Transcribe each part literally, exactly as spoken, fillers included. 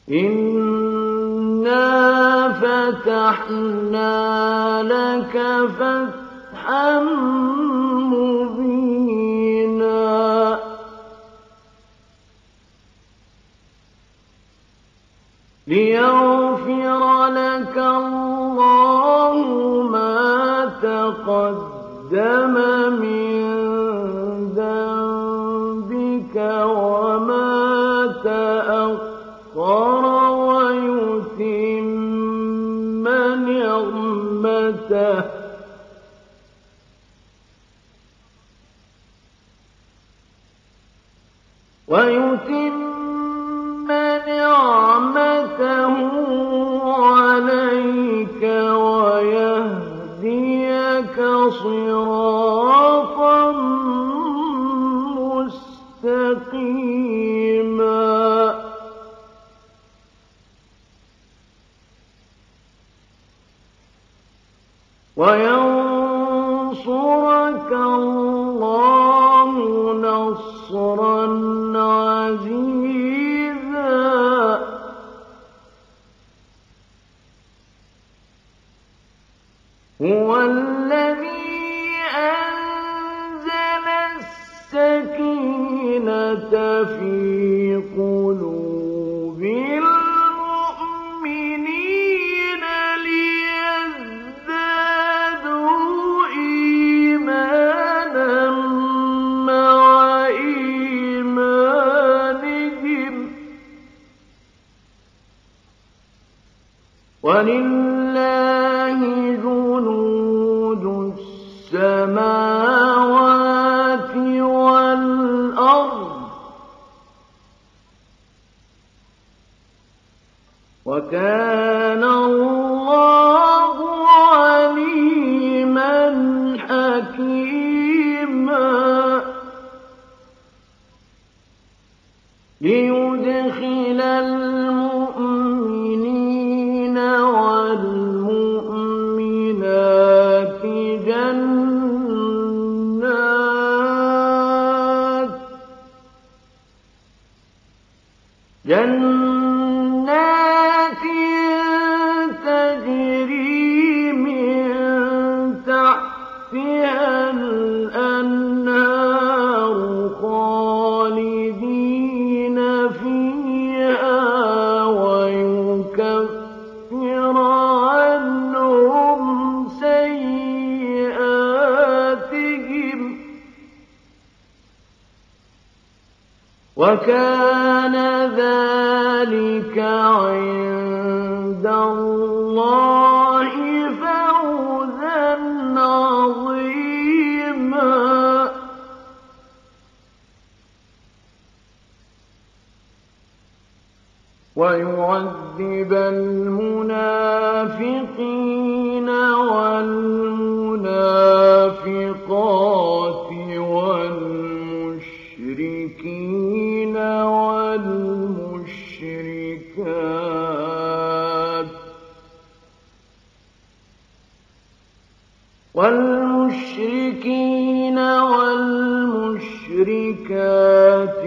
إِنَّا فَتَحْنَا لَكَ فَتْحًا مُّبِينًا لِيَغْفِرَ لَكَ اللَّهُ مَا تَقَدَّمَ مِن ذَنبِكَ وَمَا تَأَخَّرَ وَيُتِمَّ نِعْمَتَهُ وَيُتِمَّ نِعْمَتَهُ عَلَيْكَ وَيَهْدِيَكَ صِرَاطًا مُّسْتَقِيمًا وَيَنصُرَكَ اللَّهُ نَصْرًا عَزِيزًا هُوَ الَّذِي أَنزَلَ السَّكِينَةَ فِي قُلُوبِ الْمُؤْمِنِينَ لِيَزْدَادُوا إِيمَانًا مَّعَ إِيمَانِهِمْ ۗ وَلِلَّهِ جُنُودُ السَّمَاوَاتِ وَالْأَرْضِ ۚ وَكَانَ اللَّهُ عَلِيمًا حَكِيمًا لِيُدْخِلَ الْمُؤْمِنِينَ وَالْمُؤْمِنَاتِ جَنَّاتٍ جَنَّاتٍ تَجْرِي مِن تَحْتِهَا الْأَنْهَارُ خَالِدِينَ فِيهَا وَيُكَفِّرَ عَنْهُمْ سَيِّئَاتِهِمْ ۚ وَكَانَ ذَلِكَ عِندَ اللَّهِ فَوْزًا عَظِيمًا وَيُعَذِّبَ الْمُنَافِقِينَ وَالْمُنَافِقَاتِ وَالْمُشْرِكِينَ وَالْمُشْرِكَاتِ وَالْمُشْرِكِينَ وَالْمُشْرِكَاتِ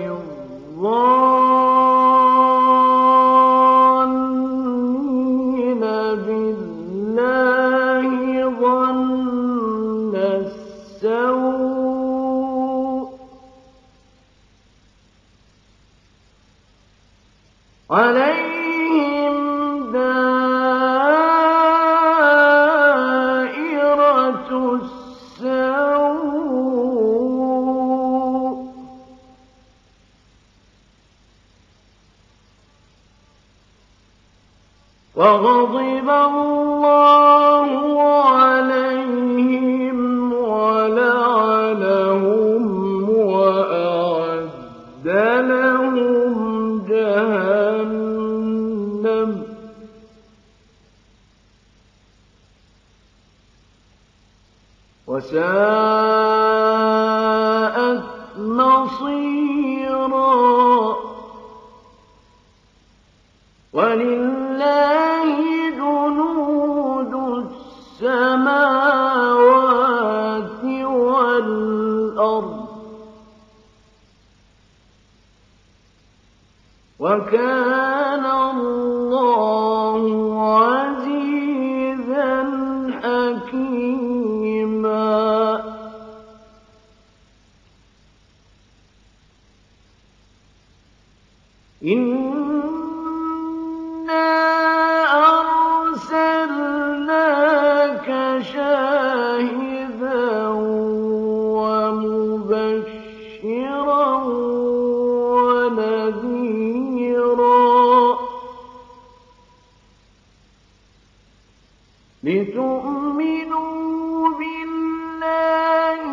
الظَّانِّينَ بِاللَّهِ ظَنَّ السَّوْءِ عَلَيْهِمْ دَائِرَةُ السَّوْءِ ۖ وَغَضِبَ اللَّهُ عَلَيْهِمْ وَلَعَنَهُمْ وَأَعَدَّ لَهُمْ جَهَنَّمَ ۖ وَسَاءَتْ مَصِيرًا وَلِلَّهِ جُنُودُ السَّمَاوَاتِ وَالْأَرْضِ ۚ وَكَانَ لتؤمنوا بالله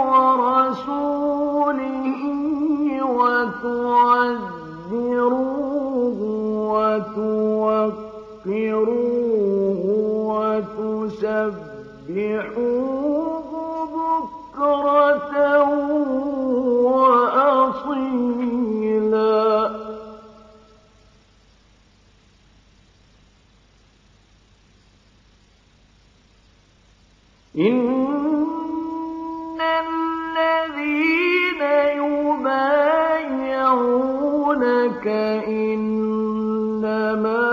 ورسوله وتعزروه وتوقروه وتسبحوه بكرة وأصيلا. إن الذين يبايعونك إنما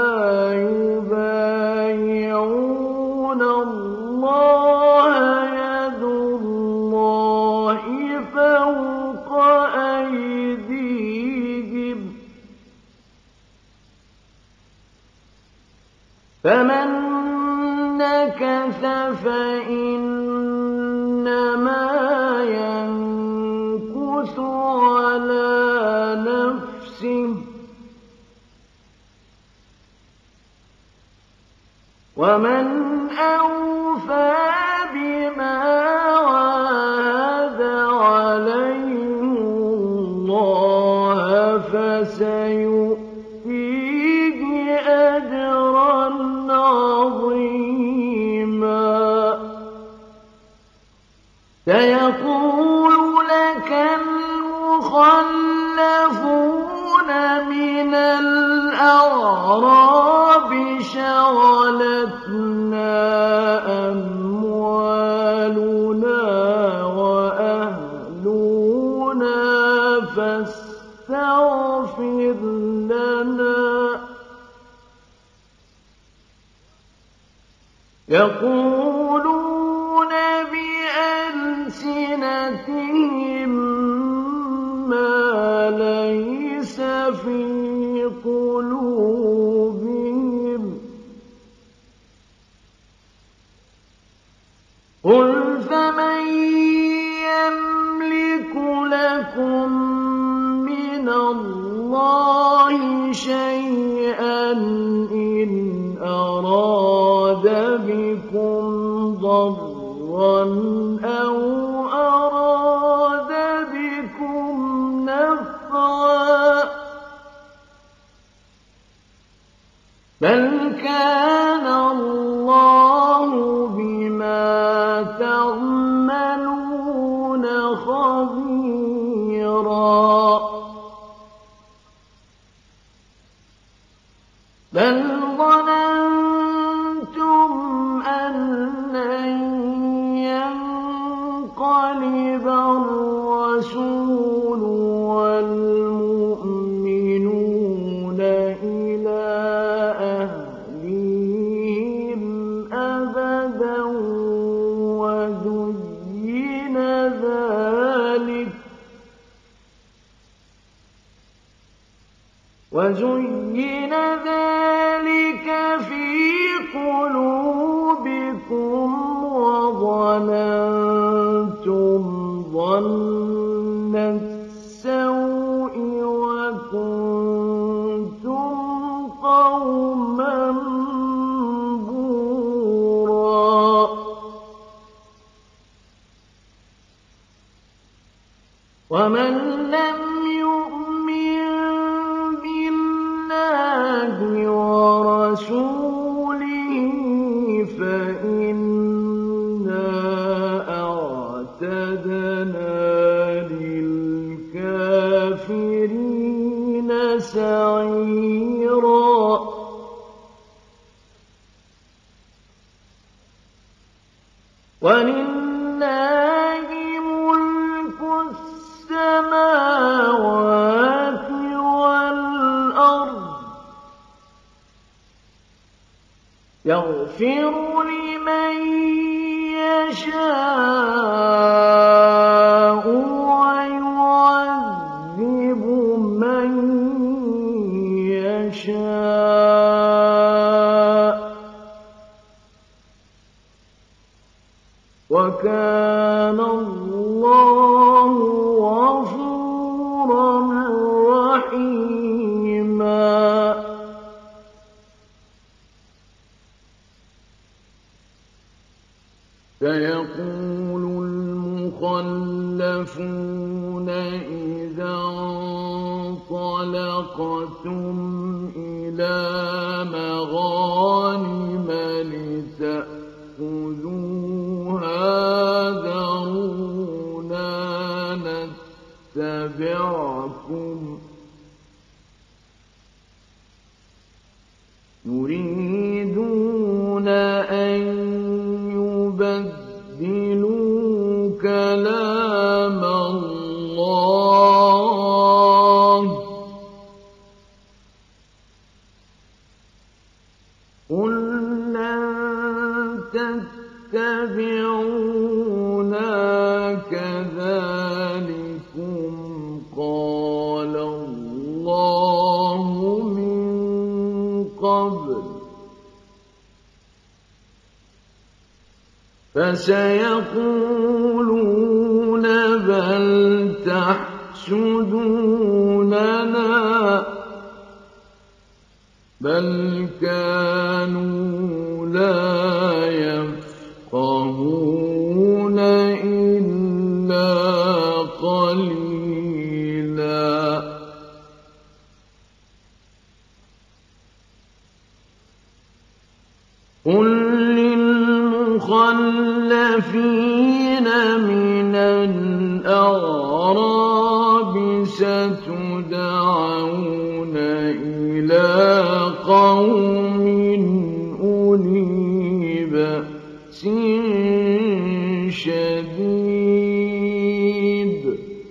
يبايعون الله يد الله فوق أيديهم فمن نكث فإنما ينكث على نفسه ومن أوفى بما عاهد عليه الله فسيؤتيه أجرا عظيما. سيقول لك المخلفون من الأعراب شغلتنا أموالنا وأهلنا فاستغفر لنا. يقولون بألسنتهم ما ليس في قلوبهم قل فمن يملك لكم من الله شيئا إن أراد بكم ضرا أو أراد بكم نفعا بل كان الله بما تعملون خبيرا. بل ظننتم أن لن ينقلب الرسول والمؤمنون إلى أهليهم أبدا وزين ذلك وزين ذلك في قلوبكم وظننتم ظن السوء وكنتم قوما بورا. ومن لم يؤمن بالله ورسوله فإنا أعتدنا للكافرين سعيرا. ولله ملك السماوات والأرض يغفر لمن يشاء ويعذب من يشاء وكان الله غفورا رحيما. سيقول المخلفون إذا انطلقتم إلى مغانم لتأخذوها ذرونا نتبعكم يريدون أن يبدلوا كلام الله قل لن تتبعونا كذلكم قال الله من قبل فسيقولون بل تحسدوننا بل كانوا لا يفقهون إلا قليلا قل للمخلفين من الأعراب ستدعون إلى قوم أولي بأس شديد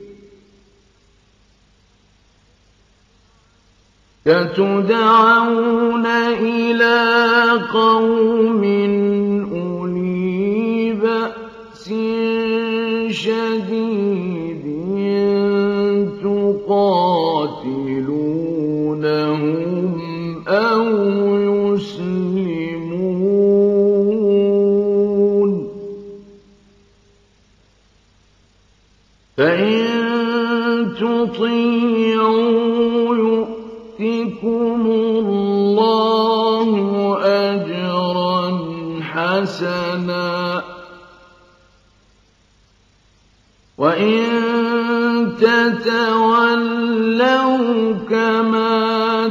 ستدعون إلى قوم أولي بأس شديد تقاتلونهم أو يسلمون فإن تطيعوا يؤتكم الله أجرا حسنا وإن تتولوا كما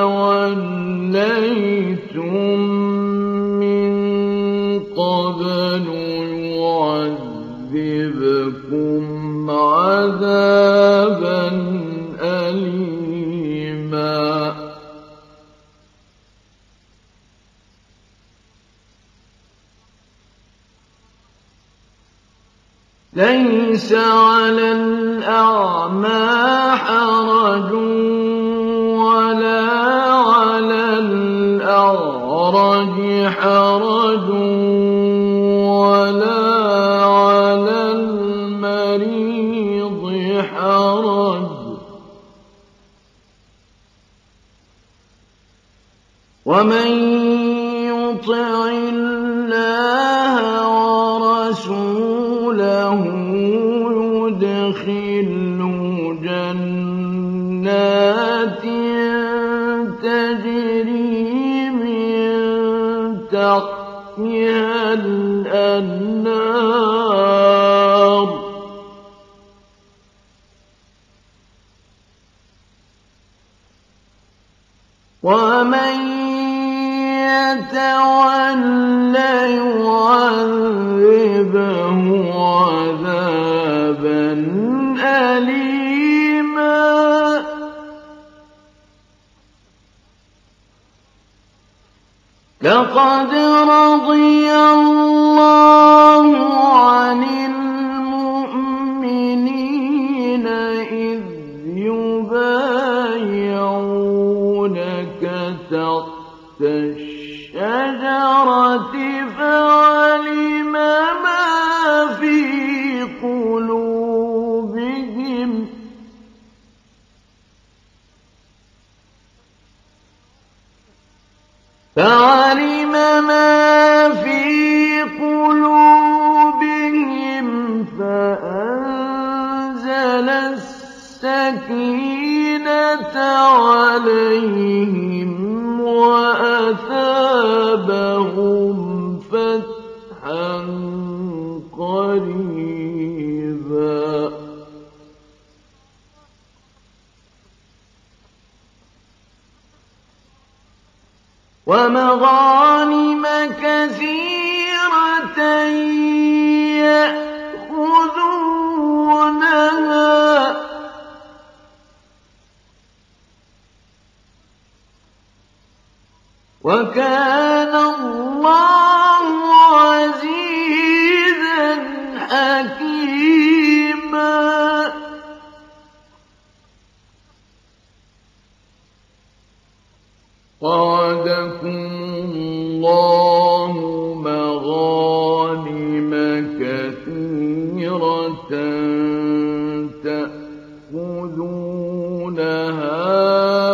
توليتم من قبل يعذبكم عذابا أليما ليس على الأعمى حرج ولا على الأعرج حرج ولا على المريض حرج ومن يطع الله ورسوله يدخله جنات تجري من تحتها الأنهار ومن يتولى يعذبه عذابا أليما لقد رضي الله عن المؤمنين إذ يبايعونك تحت الشجرة فعلم ما في قلوبهم فعلم ما في قلوبهم فأنزل السكينة عليهم وأثابهم فتحا ومغانم كثيرة يأخذونها وكان الله عزيزا حكيما. وعدكم الله مغانم كثيرة تأخذونها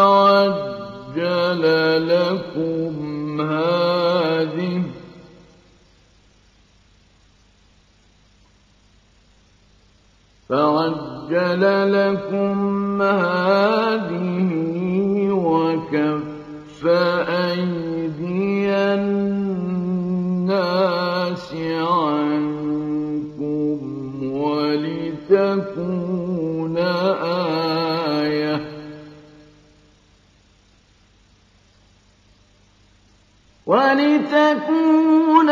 فعجل لكم هذه فعجل لكم هذه وكف أيدي الناس عنكم ولتكون آية ولتكون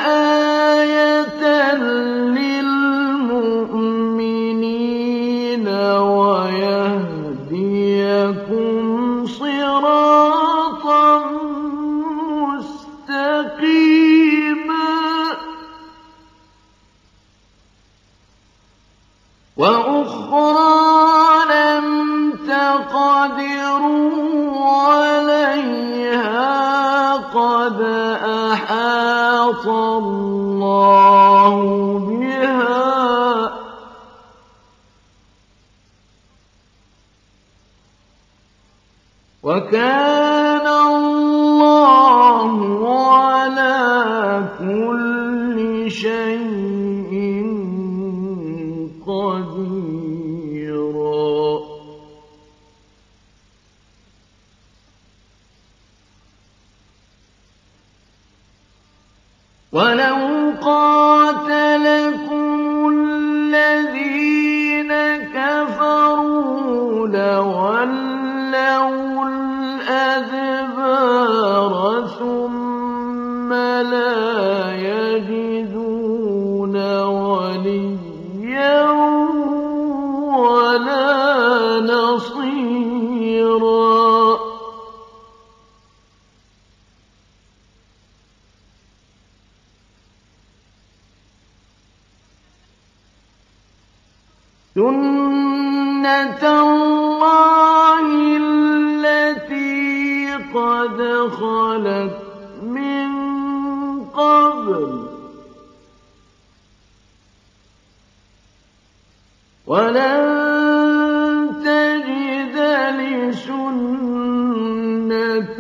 آية للمؤمنين ويهديكم صراطا مستقيما. وأخرى لم تقدروا عليها قد أحاط الله بها وكان الله على كل شيء قديرا. ولو قاتلكم الذين كفروا لولوا الأدبار ثم لا يجدون وليا ولا نصيرا. سنة الله التي قد خلت من قبل ولن تجد لسنة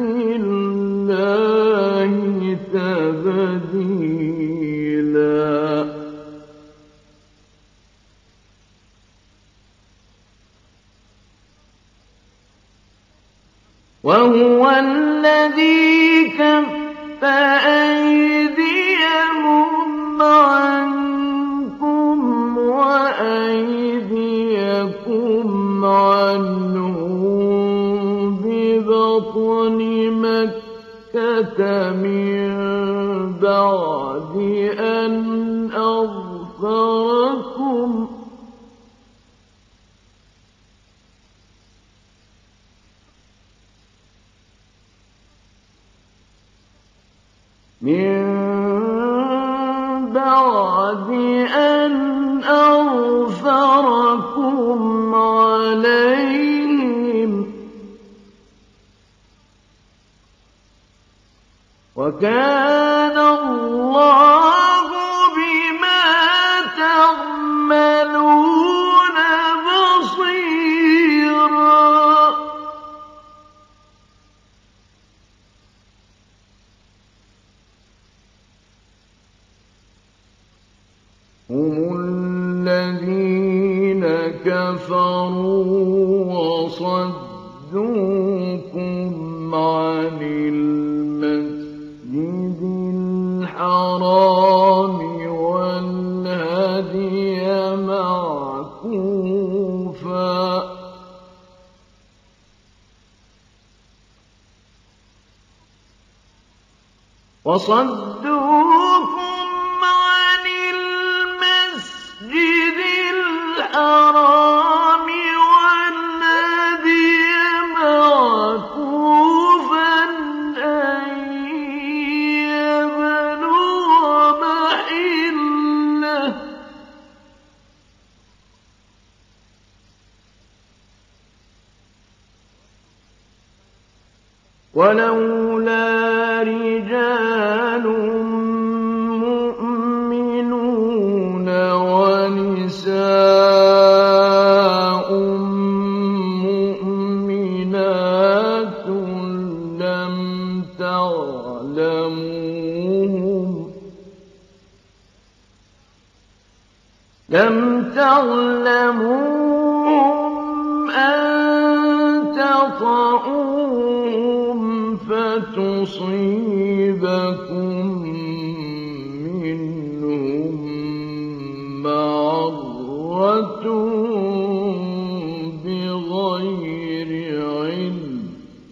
الله تبديلا. وهو الذي كف أيديهم عنكم وأيديكم عنهم ببطن مكة من بعد أن أظفركم من بعد أن أظفركم عليهم وكان الله بما تعملون بصيرا. هم الذين كفروا وصدوكم عن المسجد الحرام والهدي معكوفا وصدوكم عن المسجد الحرام والذي معكوفا أن يبلغ محله ولولا رجال مؤمنون ونساء مؤمنات لم تعلموهم لم تعلموهم أن تطؤوهم فتصيبكم منهم معرة بغير علم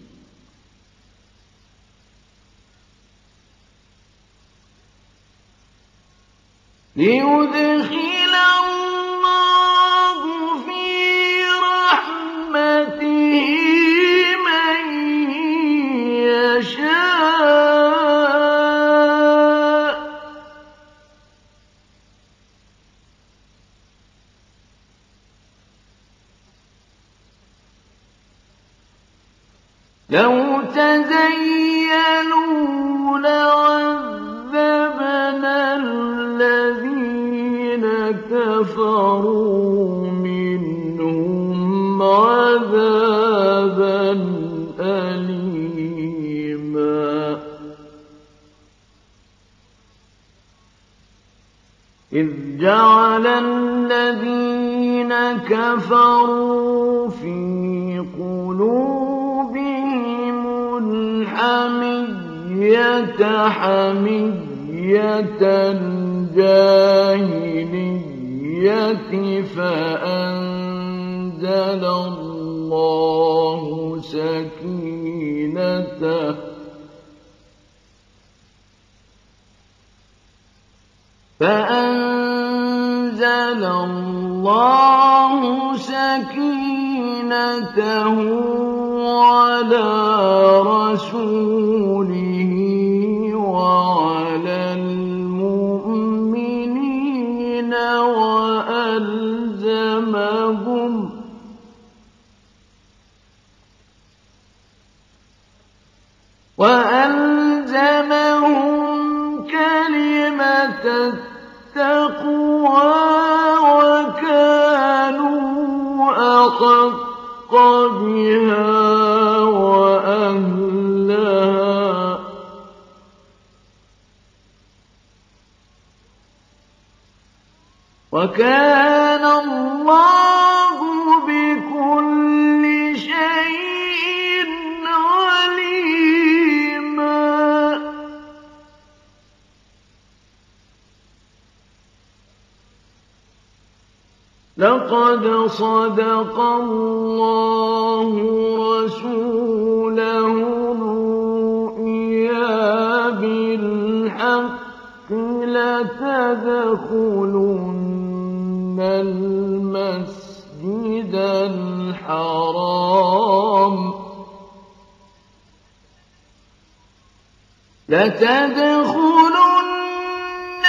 ليدخل الله في رحمته من يشاء لو تزينوا لعذبنا الذين كفروا منهم عذابا أليما إذ جعل الذين كفروا في قلوبهم الحمية حمية الجاهلية فأنزل الله سكينته فأنزل الله سكينته على رسوله وعلى المؤمنين وألزمهم وألزمهم كلمة التقوى وكانوا أحق بها وأهلها وكان الله بكل شيء عليما لقد صدق الله رسوله الرؤيا بالحق لتدخلن المسجد الحرام لتدخلن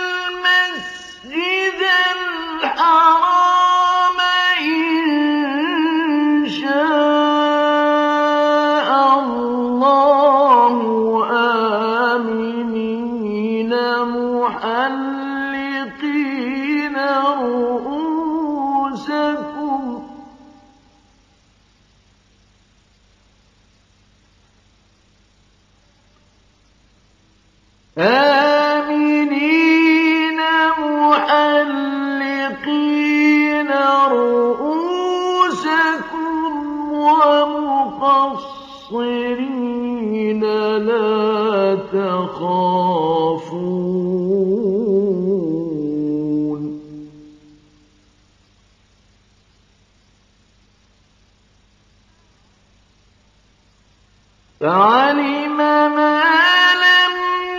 المسجد الحرام إن شاء الله آمنين محلقين رؤوسكم آمنين محلقين رؤوسكم ومقصرين لا تخافون فعلم ما لم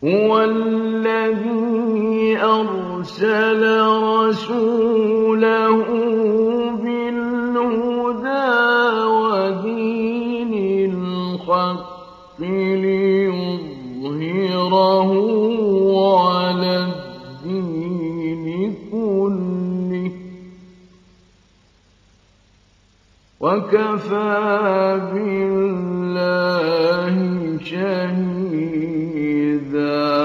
هُوَ الَّذِي أَرْسَلَ رَسُولَهُ بِالْهُدَىٰ وَدِينِ الْحَقِّ لِيُظْهِرَهُ عَلَى الدِّينِ كُلِّهِ ۚ وَكَفَىٰ بِاللَّهِ شَهِيدًا.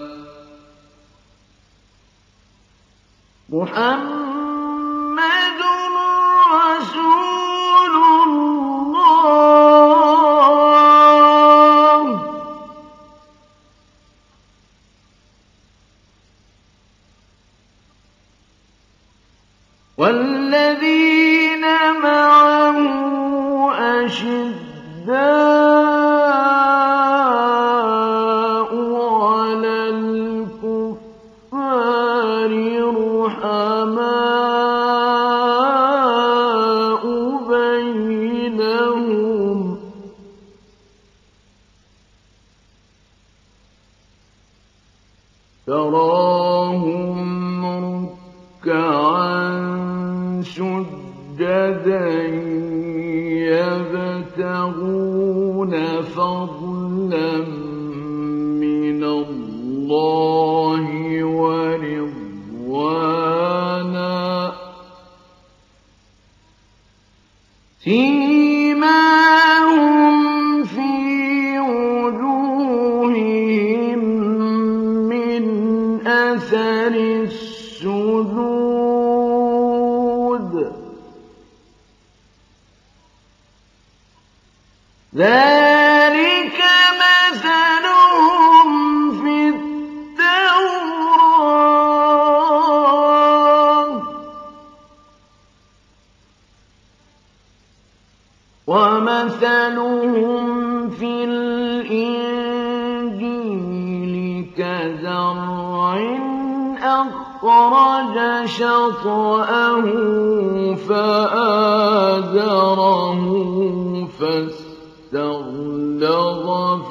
مُحَمَّدٌ رَّسُولُ اللَّهِ وَالَّذِينَ مَعَهُ أَشِدَّاءُ عَلَى الْكُفَّارِ رُحَمَاءُ بَيْنَهُمْ ۖ تَرَاهُمْ رُكَّعًا سُجَّدًا يَبْتَغُونَ فَضْلًا مِّنَ اللَّهِ وَرِضْوَانًا ۖ سِيمَاهُمْ فِي وُجُوهِهِم مِّنْ أَثَرِ السُّجُودِ ۚ ذَٰلِكَ مَثَلُهُمْ فِي التَّوْرَاةِ ۚ وَمَثَلُهُمْ فِي الْإِنجِيلِ كَزَرْعٍ أَخْرَجَ شَطْأَهُ فَآزَرَهُ فَاسْتَغْلَظَ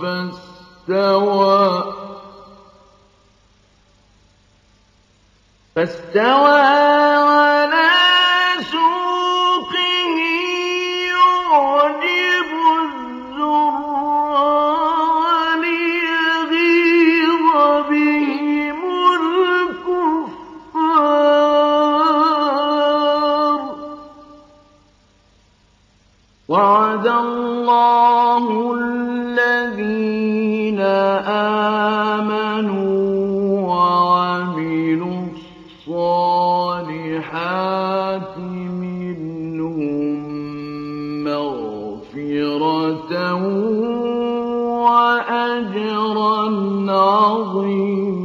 فَاسْتَوَىٰ عَلَىٰ سُوقِهِ يُعْجِبُ الزُّرَّاعَ لِيَغِيظَ بِهِمُ الْكُفَّارَ ۗ وَعَدَ اللَّهُ الَّذِينَ آمَنُوا وَعَمِلُوا الصَّالِحَاتِ مِنْهُم مَّغْفِرَةً وَأَجْرًا عَظِيمًا.